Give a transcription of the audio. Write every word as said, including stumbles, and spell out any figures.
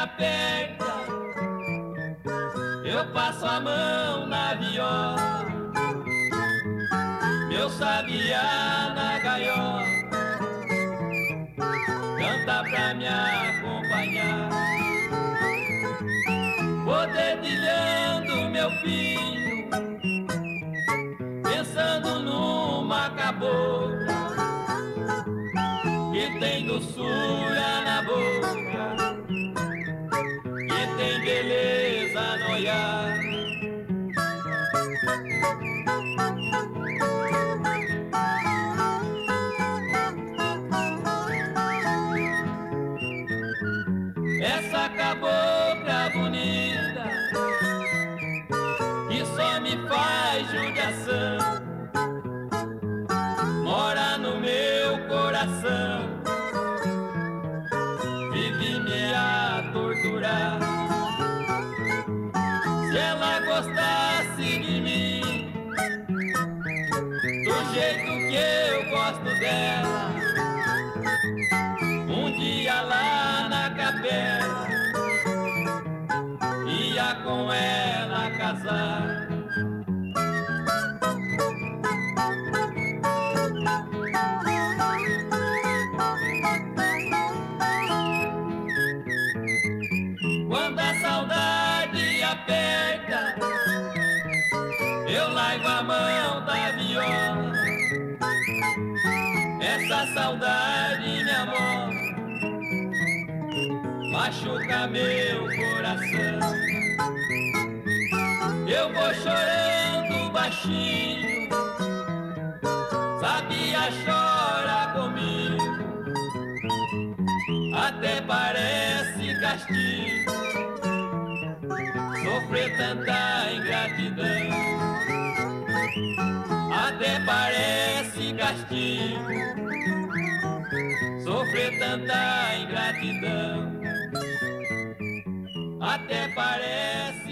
aperta, eu passo a mão na viola, meu sabiá na gaiola, canta pra me acompanhar. Vou dedilhando meu filho, pensando numa cabocla que tem doçura na boca, que tem beleza no olhar. Essa cabocla bonita que só me faz judiação mora no meu coração, vive me a torturar. Se ela gostasse de mim do jeito que eu gosto dela, um dia lá na capela ia com ela casar. Quando a saudade aperta, eu largo a mão da viola. Essa saudade me amola, machuca meu coração. Eu vou chorando baixinho, sabia chora comigo, até parece castigo sofrer tanta ingratidão. Até parece castigo sofrer tanta ingratidão. Até parece